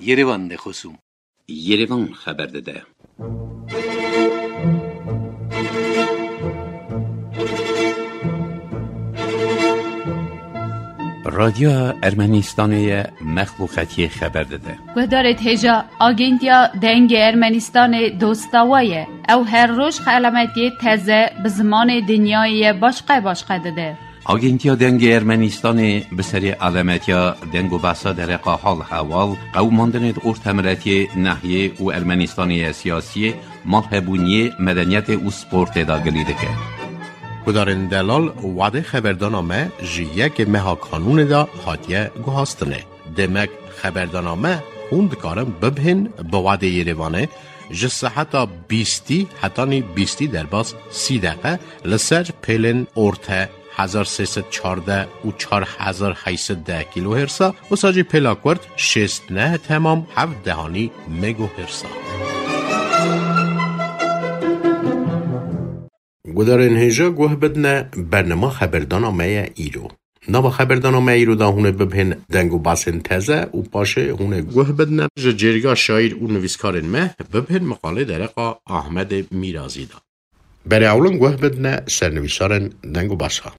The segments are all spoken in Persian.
Yerevan dexosum. Yerevan haber dede. رادیو ارمنستان مخلوقاتی خبر داده. گذارت هجا آگنتیا دنگ ارمنستان دوستاویه او هر روز علامتی تازه به زمان دنیای باشقه داده. آگنتیا دنگ ارمنستان به سری علامتیا دنگ و بحثا در حال حوال قوماندن ارتمراتی ناحیه و ارمنستان سیاسی مرحبونی مدنیت و سپورت داگلیده که. گدارن دلال وعده خبردانامه جیه که مها قانون دا هاتیه گوهاستنه. دمک خبردانامه خوندکارم ببهن به وعده یروانه جسه حتی 20 در باز 30 دقیقه لسر پیلن ارته 1314 و 4810 کیلو هرسا و ساجی پیلاکورد 69 تمام 7 دهانی مگو هرسا. گذارن هجا گوه بدنه برنامه خبردانامه ایرو. نوا خبردانامه ایرو دا هونه ببهن دنگو باسن تزه و پاشه هونه گوه بدنه جرگا شایر و نویسکارن مه ببهن مقاله درقا احمد میرازی دا. برای اولن گوه بدنه سرنویسارن دنگو باسها.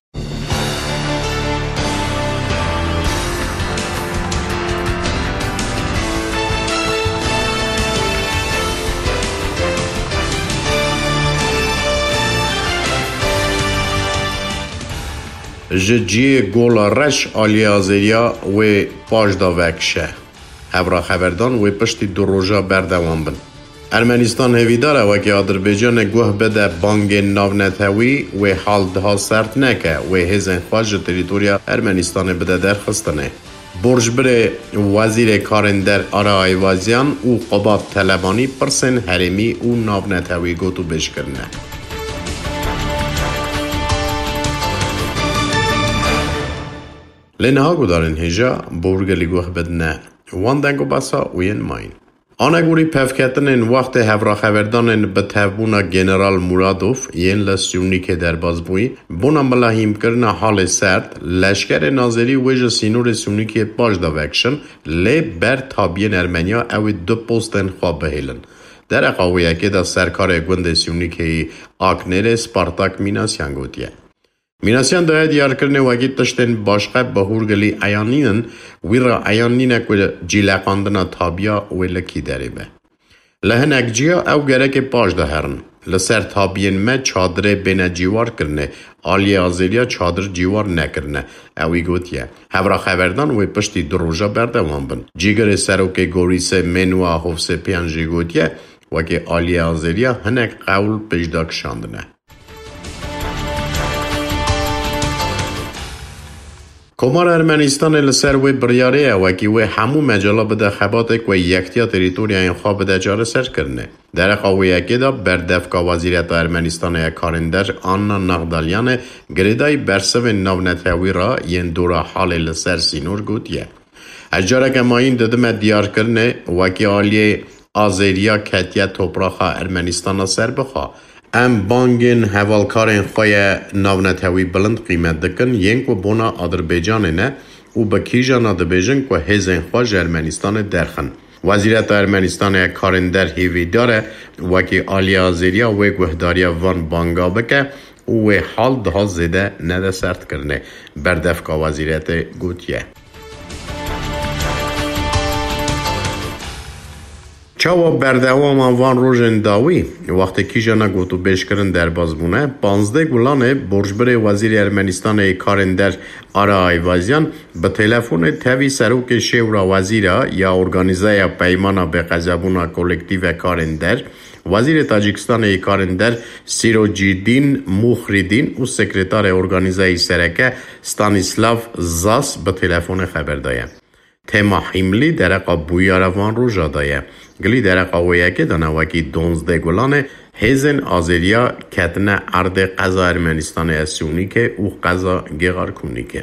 جدی گولا رش آلی آزریا و پاجدا وکشه. هفرا خبردان و پشتی دو روژا بردوان بن. ارمنستان هویداره و که آذربایجان گوه بده بانگ ناونتوی و حال ده سرت نکه و هزن خواج تریتوریا ارمنستان بده درخستنه. برج بره وزیر کارندر آرا ایوازیان و قباد طلبانی پرسن حرمی و ناونتوی گوتو بش کرنه. لنها گودارن هجا بورگلی گوه بدنه وان دنگو باسا وین ماین. آنگوری پفکتن وقت هفرا خبردان به تبونا جنرال مرادوف ین لسیونی که در بازبوی بونا ملاحیم کرنا حال سرد لشکر ناظری ویژه سینور سیونی که پاجدا وکشن لی بر تابین ارمنیا او دو پوستن خواب بهیلن. در اقاویه که دا سرکار گوند سیونی که آکنر سپارتاک میناسیان گوتیه. میناسیان داید دیار کرنه وگی تشتن باشقه بهورگلی ایانینن ویرا ایانینه که جیلقاندنا تابیا ویلکی داره به. لحن اکجیا او گره که پاش ده هرن. لسر تابین ما چادره بین جیوار کرنه. آلی آزیلیا چادر جیوار نکرنه. اوی گوتیه. هفرا خبردان وی پشتی دروژا بردوان بن. جیگر سروک گوریس منوا حفظ پیانجی گوتیه وگی آلی آزیلیا هنک قول پجداک شاندنه. کمار ارمنستان لسر وی بریاره و که وی همو مجالا بده خباتک و یکتیا تریتوریا این خواه بده جاره سر کرنه. در قوی یکی دا بردفکا وزیرت ارمنستان کارندر آنا نغدالیان گریدای برسو نونتوی را ین دورا حال لسر سینور گوتیه. اجاره که ما این دادم دیار کرنه و که آلیه آزیریا کتیه توپراخا ارمنستان سر بخواه. ام بانگین حوالکارین خواه ناونتوی بلند قیمت دکن ینک و بونا آذربایجان نه و بکیجان آذربایجان که هزین خواه ارمنستان درخن. وزیرت ارمنستان کارندر هیوی داره و که آلی آزیریا و گوهداریا وان بانگا بکه و حال ده زده نده سرد کرنه بردفکا وزیرت گوتیه. چاوا بردوام وان روزن داوی وقتی کیجانا گوتو بیش کردن در بازمونه 15 گلانه برجبر وزیر ارمنستان کارندر آرا ایوازیان به تلفن تاوی سروک شورا وزیرا یا ارگانیزای پیمانا به قزبونا کولکتیو کارندر وزیر تاجیکستان کارندر سیروجیدین موخریدین و سکرتار ارگانیزای سرکه ستانیسلاو زاس به تلفن خبر دایم. تما حملی در قابویا روان رو جادایه. گلی در قویه که دانواکی 12 گلانه هزن آزیریا کتنه ارد قضا ارمنستان اسیونی که او قضا گیغار کنی که.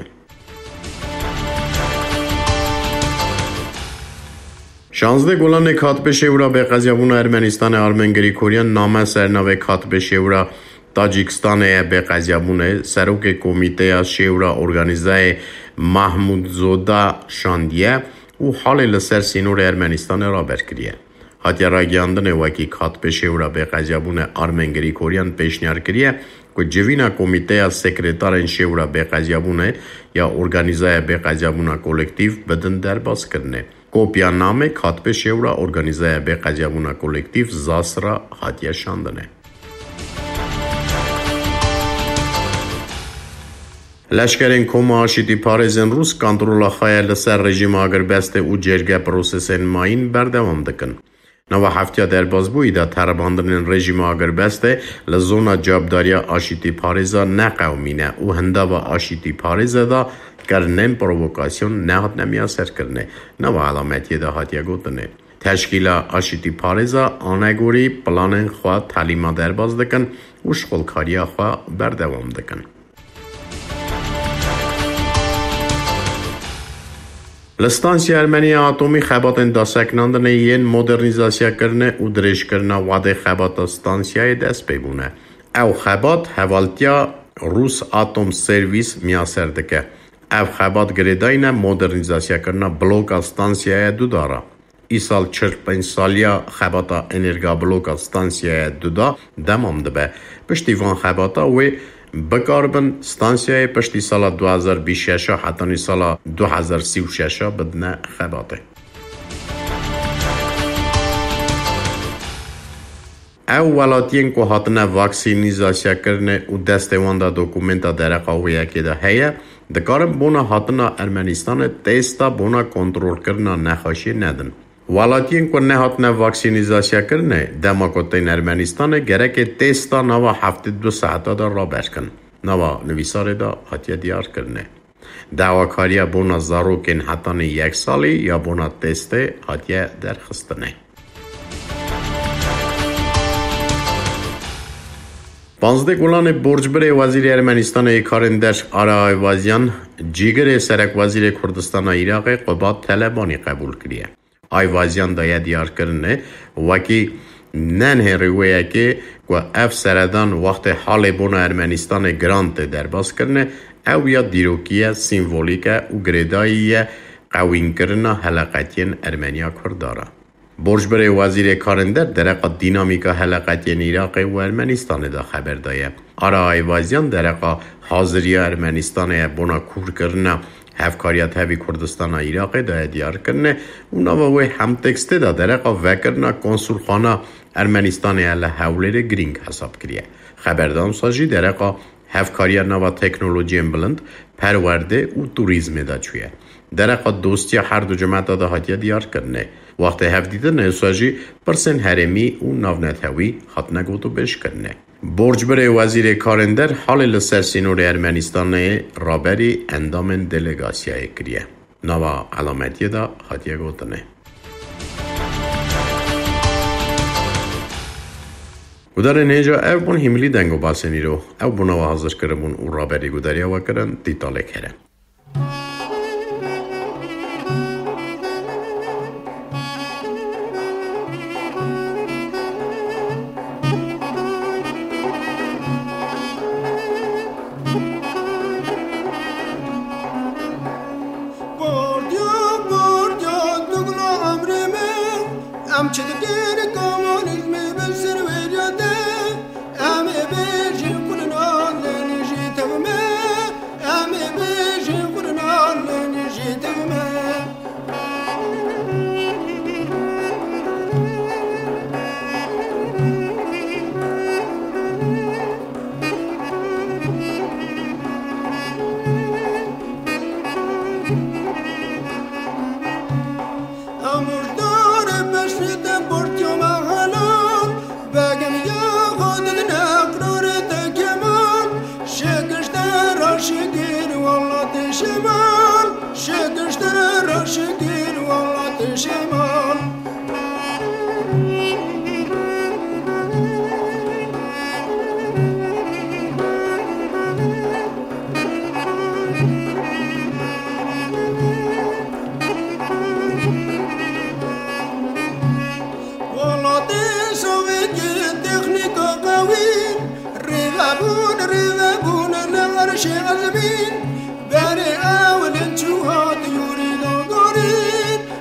16 گلانه کاتب شورا به قضیابون ارمنستان آرمنگری کوریان نامه سرنوه کاتب شورا تاجیکستان به قضیابون سروک کمیته شورا ارگانیزای محمود زودا شاندیه ու հալի լսեր սինուր Ermənistանը ռաբերկրիե։ Հատյարագյանդն է վակի քատպեշե ուրա բեղազյաբուն է Արմեն Գրիգորյան պեշնյարկրիե, կո ջվինա կոմիտեա սեկրետարեն շեուրա բեղազյաբուն է, յա օրգանիզայա բեղազյաբունա կոլեկտիվ բդն դարբաս կրնե։ Կոպիանամե քատպեշե ուրա օրգանիզայա բեղազյաբունա կոլեկտիվ զասրա հատյաշանդն է։ Լաշկերեն կոմա աշիտի պարեզեն ռուս կանտրոլախայա լսար ռեժիմը ագրբեստ է ու ջերգա պրոսեսեն մային բարդավամ դկն։ Նավա հավտյա դերբազբույի դա թարաբանդրնեն ռեժիմը ագրբեստ է լզոնա ջաբդարյա աշիտի պարեզա նաղավմինը ու հնդավա աշիտի պարեզը դա կրնեն պրովոկասյոն նահատնամիասեր կրնե։ Նավա ալամետ եդա հատյագոտն է։ Թաշկիլա աշիտի պարեզա անագորի պլանեն խվա թալիմա դերբազ դկն ու շխոլքարյա խվա բարդավամ դկն։ Լստանսիա Արմենիա ատոմի խաբատեն դասակնանդն է են մոդերնիզասիա կրնե ու դրեշ կրնա վադե խաբատա ստանսիա է դեսպեգուն է։ Əv խաբատ həvaltya Rus atom servis միասեր դկե։ Əv խաբատ գրեդայնը մոդերնիզասիա կրնա բլոկա ստանսիա է դուդարա։ Իսալ չրպենսալյա խաբատա էներգաբլոկա ստանսիա է դուդա դամամ դբե։ Պշտիվան խաբատա ու Բկարբն ստանսիայի պշտի սալա 2026 հատանի սալա 2036 բդնա խաբատ է։ Əv վալատիեն կո հատնա վաքսինիզասիա կրնե ու դեստեվանդա դոկումենտա դերակավույակ էդա հեյը, դկարը բոնա հատնա Ermənistանը տեստա բոնա կոնտրոլ կրնա նախաշի նեդն։ Վալատիեն կո նեհատնա վաքսինիզասիա կրնե, դեմակոտեն Ermənistանը գերեք է տեստա նավա հավտի 2 սահատա դա ռաբերկն, նավա նվիսար է դա հատյա դիար կրնե։ Դավակարյա բոնա զարոք են հատանի եքսալի, յա բոնա տեստ է հատյա դեր խստն է։ Պանզդե գոլան է բորջ բրե վազիրի Ermənistանը եկարենդեր արա այվազյան, ջիգր է սերակ վազիրի Քուրդստանա իրաղ է qıbat թելեբանի qəbul կրիե։ Այվազյան դայա դիար կրն է, վակի նեն հերիվեյակի կո əv սերադան վաղտ է հալ է բոնա Ermənistանը գրանտ է դերբաս կրն է, əv յա դիրոքի է, սիմվոլիկ է ու գրեդայի է qawin կրնա հելակատյեն Ermənիա քուրդարա։ Բորջ բրե վազիր է կարենդեր դերակա դինամիկա հելակատյեն իրաղ է ու Ermənistանը դա խաբերդա է։ Արա այվազյան դերակա հազրիա Ermənistանը է բոնա քուր կրնա Հավկարյա թավի Քուրդստանա իրաղ է դա է դիար կրն է ու նավավոյ համ տեքստե դա դերակա վեկրնա կոնսուլխանա Ermənistանը ալա հավլերը գրինք հասապ կրիե։ Խաբերդամ սաժի դերակա Հավկարյա նավա տեխնոլոգիեն բլնդ պարվարդե ու տուրիզմ է դա չուє։ Դերակա դոստիա հարդու ջմատա դա հատյա դիար կրն է։ Վաղտ է հավդիտն է սաժի պրսեն հերեմի ու նավնաթավի հատնագոտու բեշ կրն է։ Բորջ բրե վազիր է կարենդեր հալի լսեր սինոր Ermənistանը է ռաբերի էնդամեն դելեգասիա է կրիե։ Նավա ալամետ եդա հատյագոտն է։ Ուդարեն հեջա əv բուն հիմլի դենգո բասենիրո, əv բունավա հազր կրմուն ու ռաբերի գուդարյավա կրն տիտալեք հերը։ شغل بين بني أول انتو هاد يوري دورين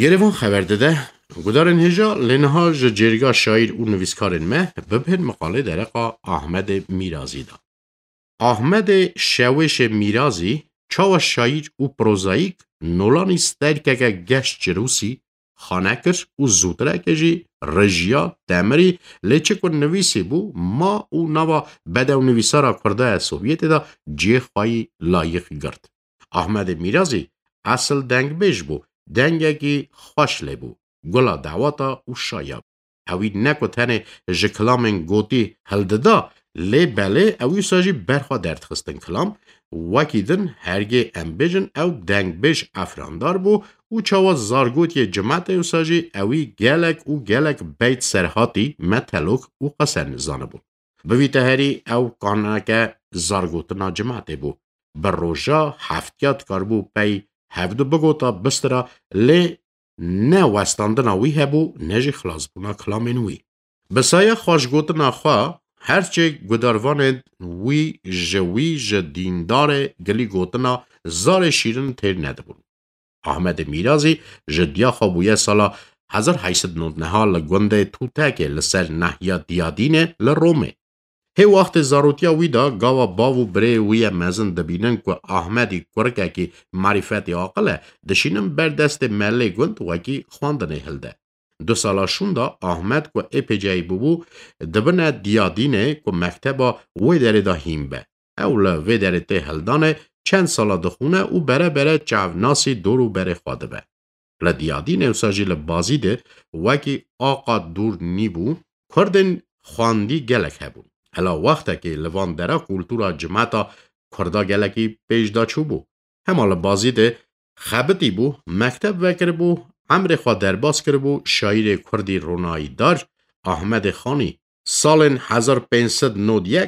Երևան խաբար դե գուդարեն հեժա լենհա ջերգա շայր ու նվիսկարեն մե բբեն մقاله դերակա Ահմեդ Միրազի դա Ահմեդ Շավեշ Միրազի չավա շայր ու պրոզայիկ նոլանի ստերկակա գաշ ջրուսի խանակր ու զուտրակեժի ռեժիա դեմրի լեչեկո նվիսի բու մա ու նավա բադավ նվիսարա քրդա սովյետը դա ջեխայի լայիղ գրդ Ահմեդ Միրազի ասլ դանգբեժ բու դանգակի խոշ լեբու գոլա դավատա ու շայապ Հավի նեկո թանը ժկլամեն գոտի հլդդա լե բալե ավի սաժի բերխա դերտ խստեն կլամ وکیدن هرگی امبیجن او دنگ بیش افراندار بو و چاوا زارگوتی جماعت او ساجی اوی گلک بیت سرحاتی متلوک و قصر نزانه بو. بوی تهری او کاناک زارگوتنا جماعت بو. بر روژا هفتیات کار بو پی هفدو بگوتا بسترا لی نه وستاندن اوی هبو نجی خلاص بونا کلامنوی. بسایه خوشگوتنا خواه هرچه گداروانند وی جوی جدیندار گلی گوتنا زار شیرن تیر ندبون. احمد میرازی جدیا خوابویه سالا 1899 لگونده توتاکه لسر نحیا دیادینه لرومه. هی وقت زاروتیا ویدا گاوا باو بره وی مزن دبینن که احمدی کرکه که معرفتی آقله دشینم بردست ملی گوند وکی خواندنه هلده. 2 سالا شوندا احمد کو اپجای بو دبنه دیادینه کو مکتبا وی دره دا هیم به اول وی دره ته هلدانه چند سالا دخونه او بره چاوناسی دورو بره خواده به لدیادینه او ساجیل بازیده وکی آقا دور نیبو کردن خواندی گلک هبون هلا وقتا که لوان دره کلتورا جماعتا کردا گلکی پیجدا چو بو همال بازیده خبتی بو مکتب وکر بو امر خوا درباز کربو شاعر کردی رونایی دار احمد خانی سال 1591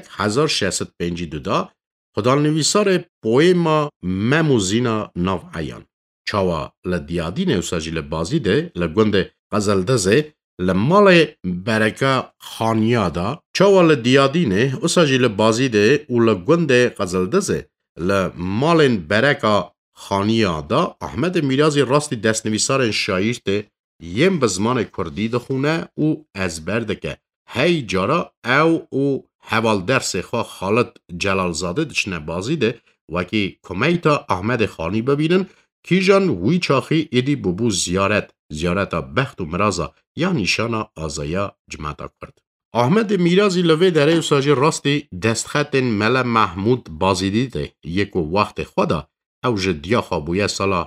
1652 خدال نویسار پویما مموزینا ناو عیان چاوا لدیادین اوساجیل بازیده لگوند غزلدزه لمال برکا خانیادا چاوا لدیادین اوساجیل بازیده و لگوند غزلدزه لمال برکا خانیادا احمد میرازی راستی دستنویسار شاعر ته یم به زمان کردی دخونه او ازبر دکه هی جارا او حوال درس خواه خالد جلالزاده دچنه بازی ده وکی کمیتا احمد خانی ببینن کی جان وی چاخی ایدی ببو زیارت بخت و مرازا یا نشان آزایا جماعتا کرد. احمد میرازی لوی دره ساجی راستی دستخط مل محمود بازی دیده یکو وقت خدا او جدیا خوابویه سالا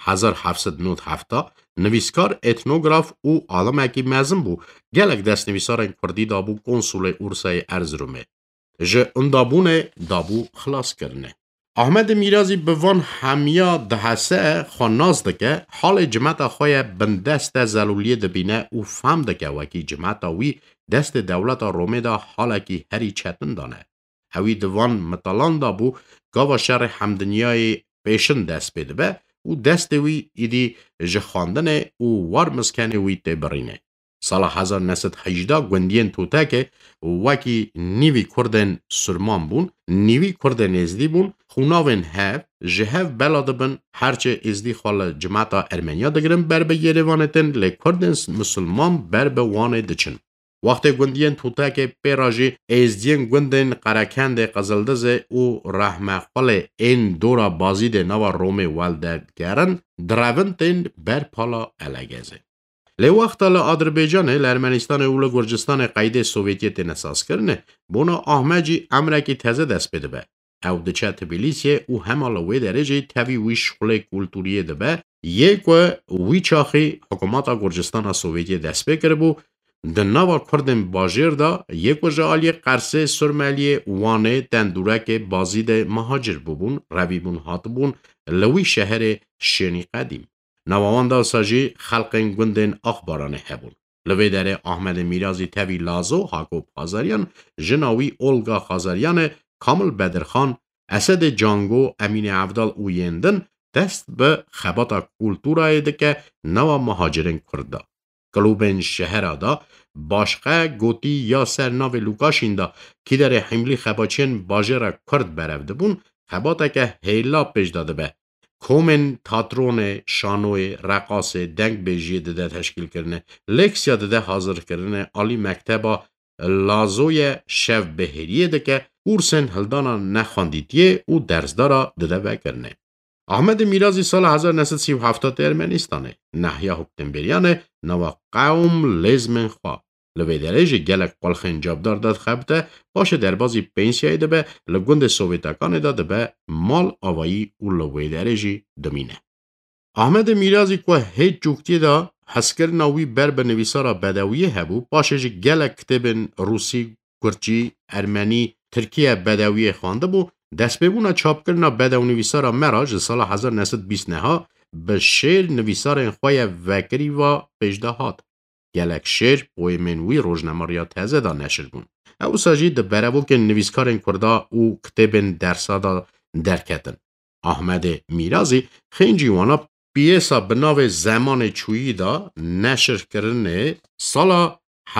1797 نویسکار اتنوگراف او عالم اکی مزم بو گلک دست نویسار کردی دابو کنسول ارسای ارزرومه جه اندابونه دابو خلاص کرنه احمد میرازی بوان همیا دهسه خاناز دکه حال جماعت خواه بندست زلولیه دبینه او فهم دکه وکی جماعت وی دست دولت رومه دا حال اکی هری چتن دانه اوی دوان مطالان دابو گاوا شر همدنیای پیشن دست بیده به او دست وی ایدی جخاندن او وار مسکن وی تبرینه. سال 1918 گوندین توتاکه وکی نیوی کردن سرمان بون، نیوی کردن ازدی بون، خوناوین هف، جهف بلاده بن هرچه ازدی خال جماعتا ارمنیا دگرن بر به یروانتن لی کردن مسلمان بر به وانه دچن. وقتی گوندین توتاکه پیراجی ازدین گوندن قرکند قزلدز او رحمه خال این دورا بازید نوا رومه والدگرن دراونتن بر پالا الگزه. لی وقتا لآذربایجان لارمنستان و لگرجستان قید سوویتیت نساز کرنه بونا احمدی امرکی تازه دست بده به. او دچه تبلیسیه او همالوی درجه تاوی ویش خلی کلتوریه ده به یک و وی چاخی حکومت گرجستان سوویتی دست بکره بو د نوا کردن باجر دا یک و جالی قرصه سرمالی وانه تندورک بازید مهاجر ببون روی بون هات بون لوی شهر شنی قدیم. نوان دا ساجی خلقین گندن اخبارانه هبون. لوی داره احمد میرازی تاوی لازو حاکوب خازریان جناوی اولگا خازریان کامل بدرخان اسد جانگو امین عبدال اویندن دست به خباتا کلتورای دکه نوا مهاجرین کرده. کلوبن شهر دا باشقه گوتی یا سرناو لوکاشین دا که در حملی خباچین باجر کرد برفته بون خباتا که هیلا پیش داده به کومن تاترون شانوی رقاص دنگ بیجی ده تشکیل کرنه لکسیا ده حاضر کرنه آلی مکتبا لازوی شف بهریه ده که کورسن هلدانا نخواندیتیه و درسدارا ده بکرنه. احمد میرازی سال 1937 ارمنستانه نحیا حکتنبریانه نوا قوم لزمن خواه لوی درجه گلک قلخین جابدار داد خبته باشه در بازی پنسیای ده به لگوند سوویتاکان داده به مال آوایی و لوی درجه دمینه. احمد میرازی که هیچ جوکتی دا حسکر ناوی بر به نویسارا بدویه هبو باشه جه گلک کتبن روسی، کرچی، ارمنی، ترکیه بدویه خوانده بو دست ببونا چاپ کرنا بدو نویسارا مراج سال 1929 به شعر نویسار خواه وکری و پیشدهات. گلک شعر پوی منوی روزنامه‌ریا تازه دا نشر بون. او ساجی ده برابو که نویسکارن کردا او کتبن درسا دا درکتن. احمد میرازی خینجی وانا پیسا بناو زمان چویی دا نشر کرنه سال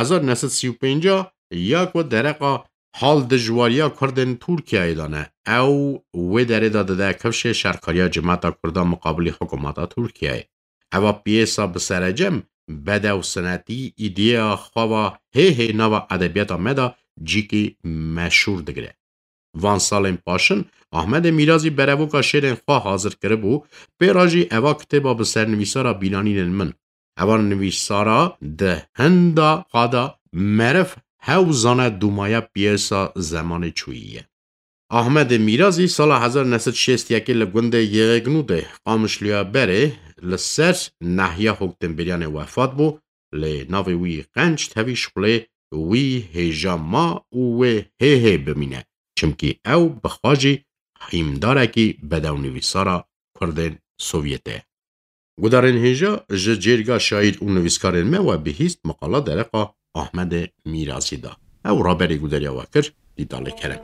1935 یا که درقا حال دجواریا کردن ترکیه دانه او و داره داده ده کفش شرکاریا جماعتا کردا مقابل حکومتا ترکیه. او پیسا بسرجم بدو سنتی ایدیا خواه هی نوا ادبیات آمده جیکی مشهور دگره. وان سالن پاشن احمد میرازی برابو که شیرین خواه حاضر کرده بو پیراجی اوا کتبا بسر نویسارا بینانین من. اوا نویسارا ده هندا خوادا مرف هاوزانه دومایا پیسا زمان چوییه. احمد میرازی سال 1961 لگوند یگنو ده قامشلیا بره لسر نحیا حکتنبریان وفات بو لناوی وی قنج تویش خله وی هیجا ما و هی بمینه چمکی او بخواجی حیمداره کی بدو نویسارا کردن سوویته. گدارن هیجا جرگا شاید اون نویسکارن me و بهیست مقاله درقا احمد میرازی دا. او رابری گداریا وکر دیداله کرم.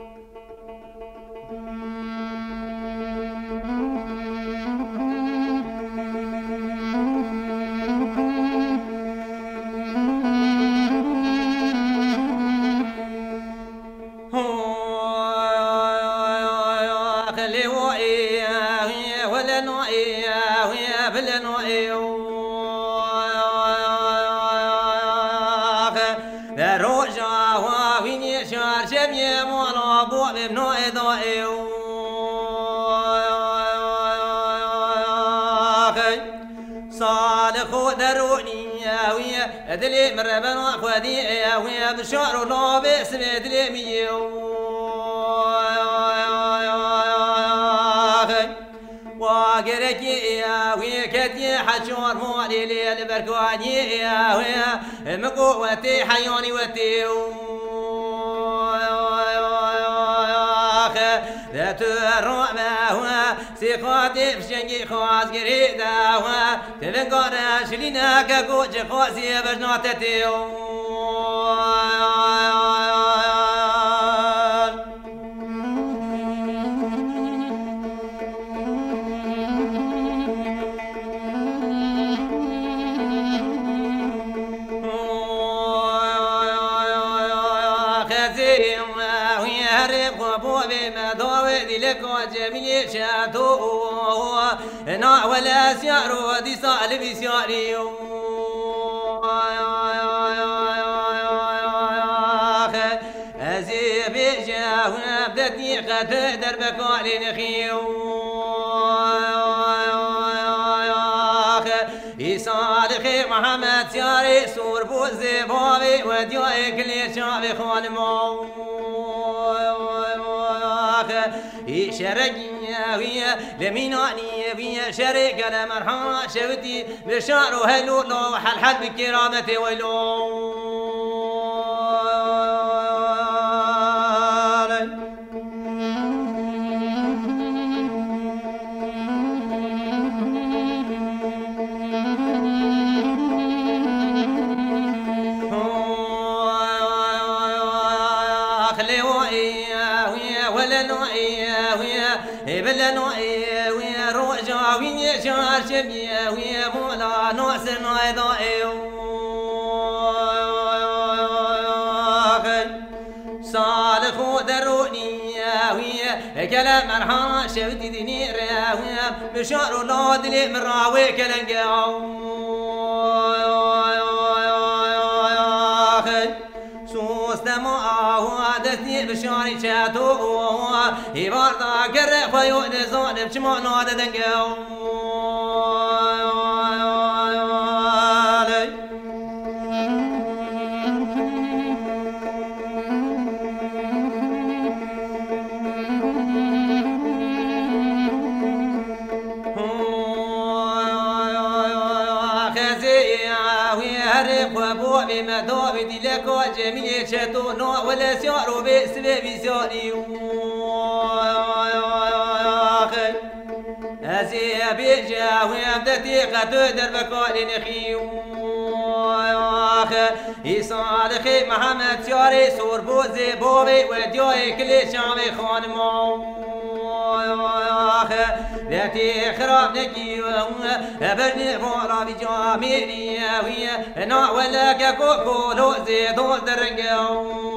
دلي مربن وخدي يا ويا بشعر الله باسم دلي ميو واقرك يا ويا كتي حشور مولي ليل بركواني يا ويا مقوتي حيوني وتي ذات الرعبة سيقاتي بشنجي خواز قريدا تبقى شلينا كقوج خواسي بجناتتي جميل شاتو نا ولا سيارو دي صالب سياري أزيب جاهنا بدني قد دربك على نخيو صالح محمد سياري سور بوزي بابي وديوي كل شعبي خالمو شرقية ويا لمينانية ويا شرق على مرحا شوتي بشعر وهلو لو حل بكرامتي ويلو بلنوئي ويا روجا ويا شار شبيه ويا مولا نوسن ويضائي سال خود رونی كلام مرحا شفتي ديني راوي بشعر الله دلي مراوي كلنجا عادتني بشاري شاتو يبار ذاكر فيون زون بشمو نواد دنجو بمدوب دلك وجميل شتون ولا سيارو بسبب سياري أزي بيجاوي أبدتي قد دربك ولنخي يصالخي محمد سياري سور بوزي بوبي وديوي كل شامي خانمو ذاتي خراب نكي أبني فورا بجاميني ويا نا ولا كوكو لو زيدو درنجو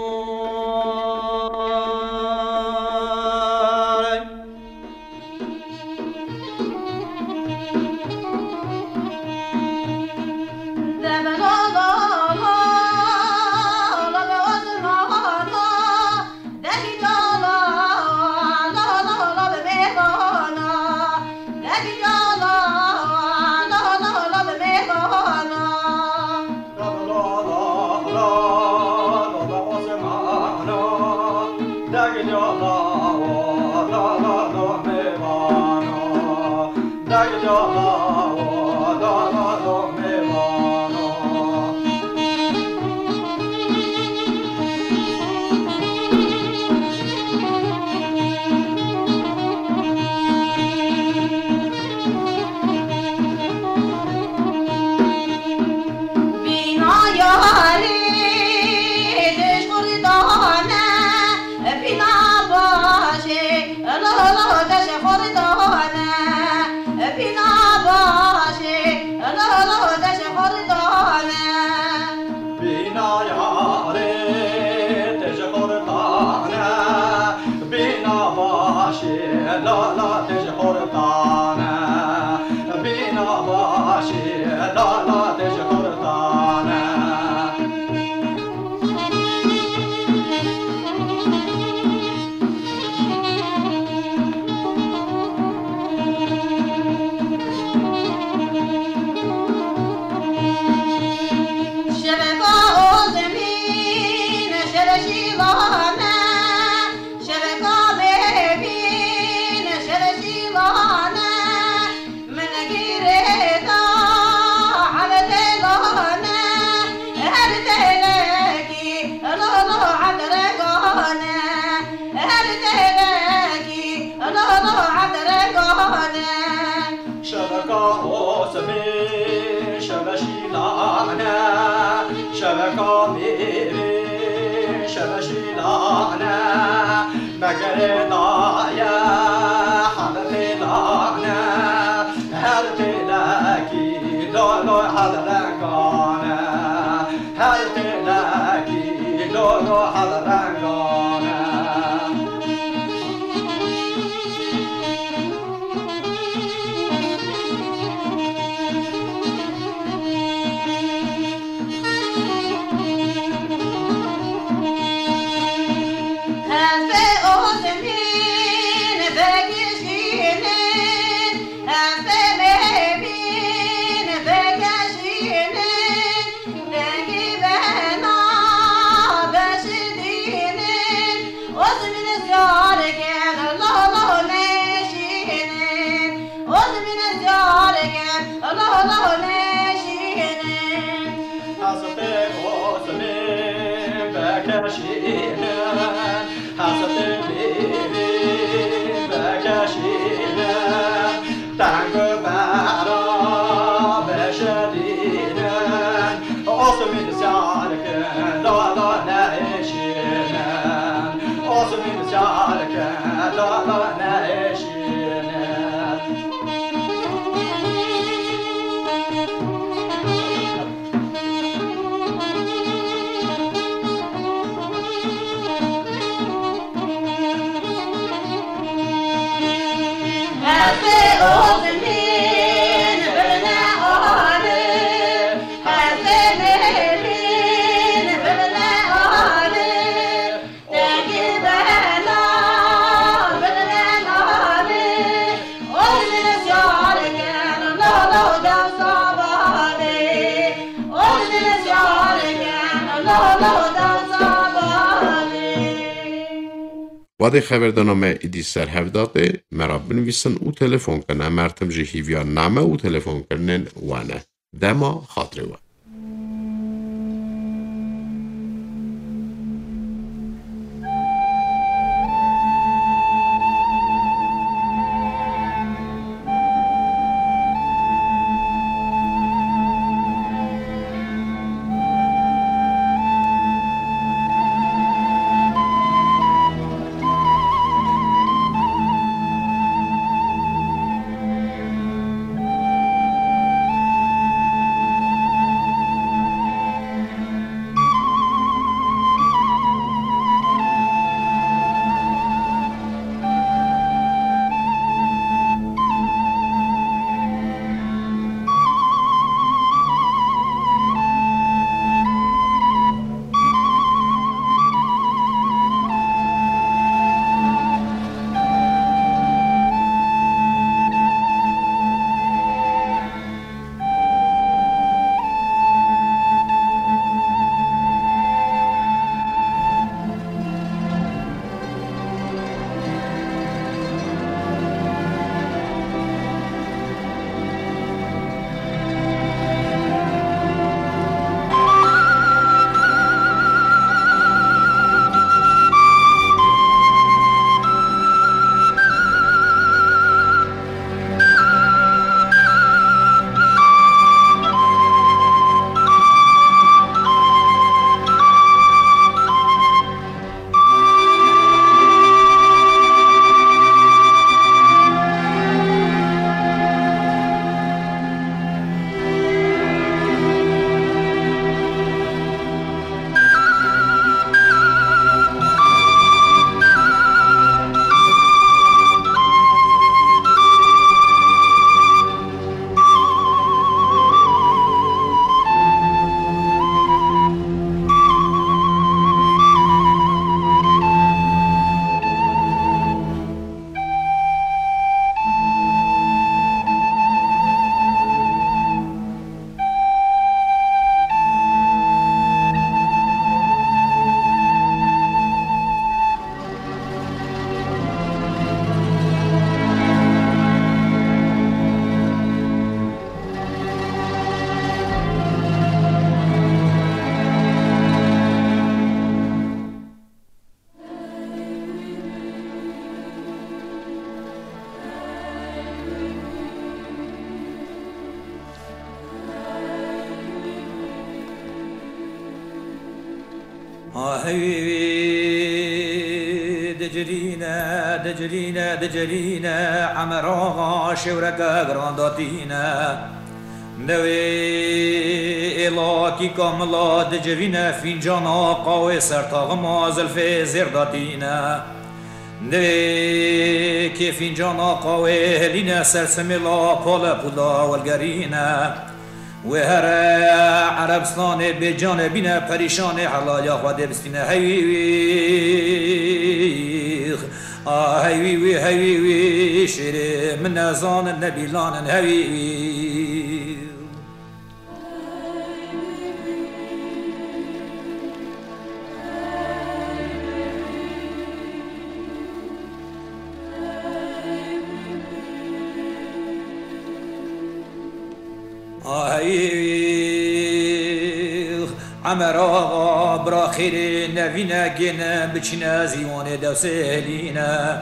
وادی خبردارنامه ایدی سر هفداده مرا بنویسن او تلفن کنه مرتم جهیویا نامه او تلفن کنن وانه دما خاطره وان. دجرينا عمرها شوركا غرانداتينا نوي إلاكي كاملا دجرينا فينجانا قوي سرطاغ مازل في زرداتينا نوي كي فينجانا قوي هلينا سرسملا بالا بولا والقرينا وهر عربستان بجانه بينا پریشان حلایا خواده بستينا هايوي شيري من نزان النبيلان هايوي عمر آقا برا خیر نوینا گینا بچینا زیوانه دو سهلینا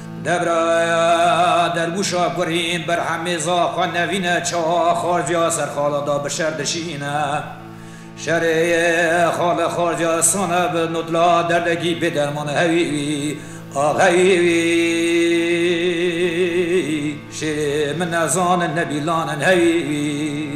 دبرا دربوشا بریم بر همه زاقا نوینا چا خارجا سرخالا دا بشردشینا شره خال خارجا سانه به ندلا دردگی بدرمان هویوی آغویوی شره من نزان نبیلان هویوی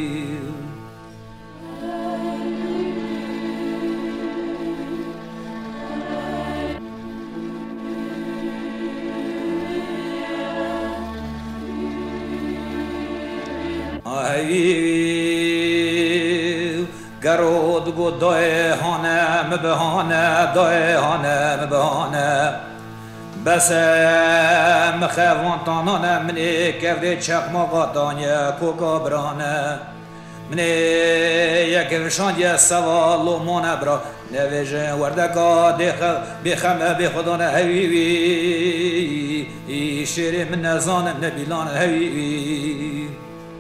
گرود گو دای هانه مبهانه دای هانه مبهانه بس مخوانتانانه منی کفده چقماقاتانیه کوکا برانه منی یک وشاندیه سوالو مونه برا نویجه وردکا بخمه بخودانه هویوی شیری من نزانم نبیلان هویوی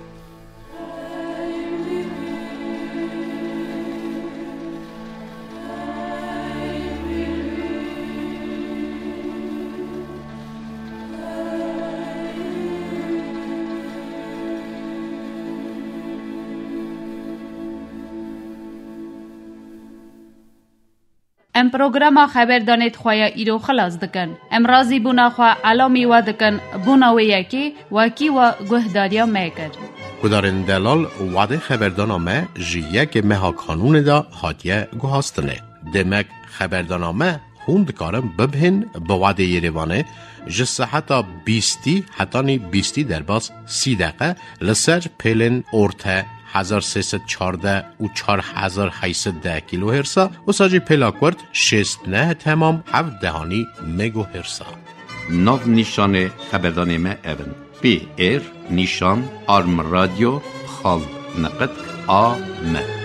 ام پروگرام خبر دانید خواه ایرو خلاص دکن. ام رازی بونا خواه علامی و دکن بونا و یکی وکی و گهداریا میکر. کدارن دلال وعده خبردانامه جیه که مها کانون دا هاتیه گوهاستنه. دمک خبردانامه خوند کارم ببهن به وعده یریوانه جسه حتی 20 در باز 30 دقیقه لسر پیلن ارته 1314 و 4810 کیلو هرسا و ساجی پلاکورد 69 تمام 7 دهانی مگو هرسا. ناو نیشان خبردان ما اون پی ایر نیشان آرم رادیو خال نقد آ م